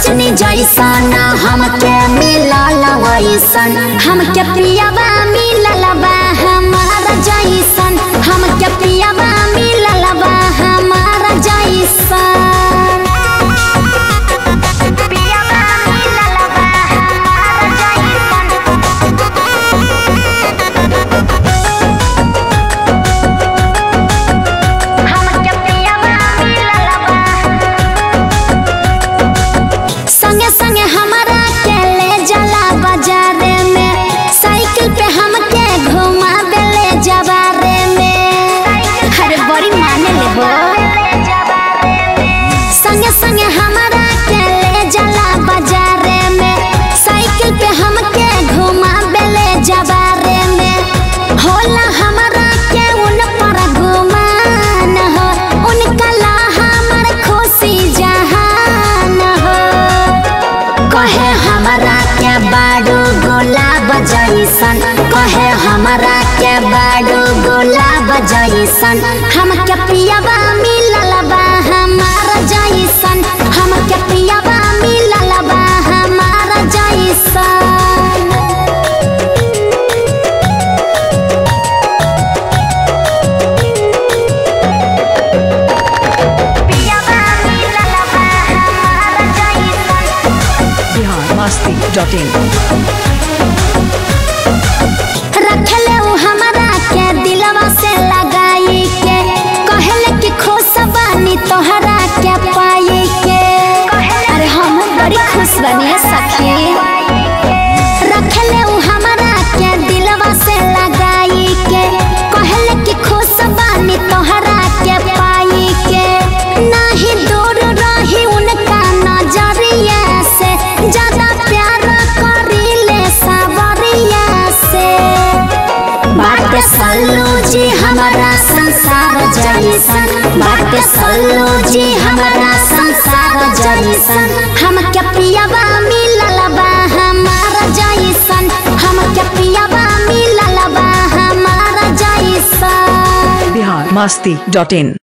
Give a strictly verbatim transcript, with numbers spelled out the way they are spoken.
सोचनी जैसन हमके मिलल वैसन हमके पियावा मिलल बा हमारा जैसन हमके पियावा मिलल बा हमारा जैसन संगे संगे हमारा के ले जाला बाजारे में साइकिल पे हमके घुमा बेले जबारे में होला हमारा के उन पर घुमान हो उनका ला हमर खुशी जहान हो कहे हमारा के बाडू गुलाब जैसन कहे हमारा के बाडू गुलाब जैसन हमके पियावा मिलल बा हमारा जैसन हमके पियावा मिलल बा हमारा जैसन पियावा मिलल बा हमारा जैसन बिहार मस्ती डॉट इन रखले उ हमारा के दिलवा से लगाई के कहले कि खुश बानी तोहरा के पाई के अरे हम बड़ी खुश बनी सखी रखले उ हमारा के दिलवा से लगाई के कहले कि खुश बानी तोहरा के पाई के नहीं दूर रही उनका नजरिया से ज्यादा प्यार करीले सावरिया से बाटे सल्लू जी हमारा संसार जैसन बाटे सल्लू जी हमारा संसार जैसन हमके पियावा मिलल बा हमारा जैसन हमके पियावा मिलल बा हमारा जैसन बिहार मस्ती डॉट इन।